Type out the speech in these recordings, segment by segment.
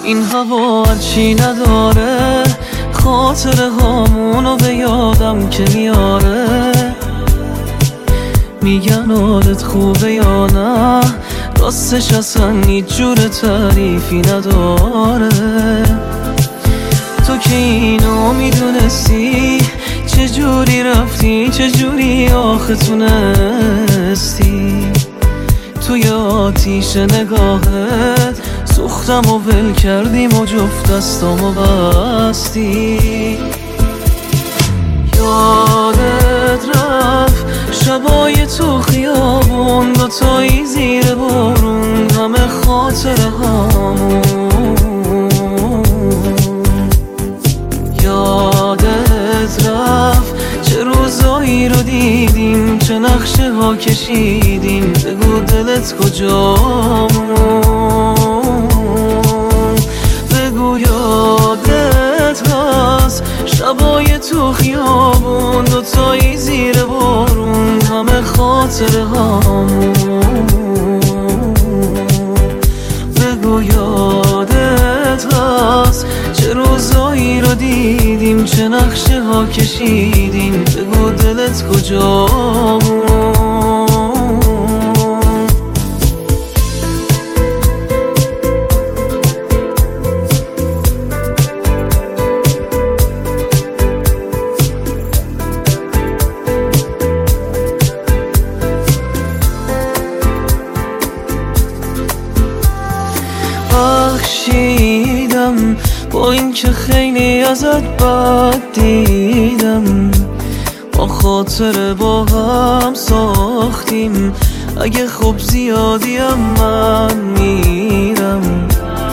این هوا هرچی نداره خاطره هامونو به یادم که میاره. میگن حالت خوبه یا نه، راستش اصلا هیچ جور تعریفی نداره. تو که اینو میدونستی چجوری رفتی، چجوری آخه تونستی توی آتیش نگاهت سوختم و ول کردیم و جفت دستامو بستی. یادت رفت شبای تو خیابون، دوتایی زیر بارون، همه خاطره هامون. یادت رفت چه روزایی رو دیدیم، چه نقشه ها کشیدیم، بگو دلت کجامون. بگو یادت هست شبای تو خیابون، دوتایی زیر بارون، همه خاطره هامون. بگو یادت هست چه روزایی رو دیدیم، چه نقشه ها کشیدیم، بگو دلت کجامون. بخشیدم با این که خیلی ازت بد دیدم، ما خاطره با هم ساختیم، اگه خوب زیادیم من میرم.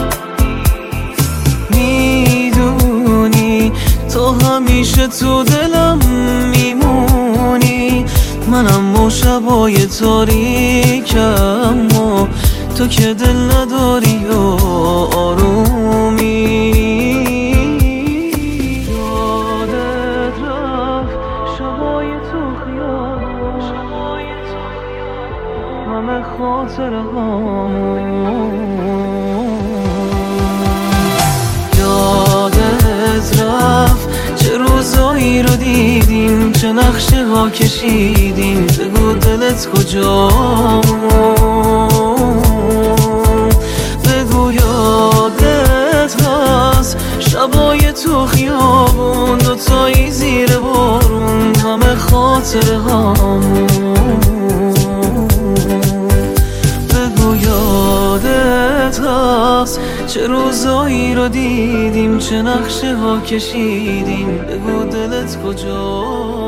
میدونی تو همیشه تو دلم میمونی، منم و شبای تاریکم و تو که دل نداری و آرومی. یادت رفت شبای تو خیابون، همه خاطره هامون. یادت رفت چه روزایی رو دیدیم، چه نقشه ها کشیدیم، بگو دلت کجامون. بگو یادت هست شبای تو خیابون، دوتایی زیر بارون، همه خاطره هامون. بگو یادت هست چه روزایی رو دیدیم، چه نقشه ها کشیدیم، بگو دلت کجا.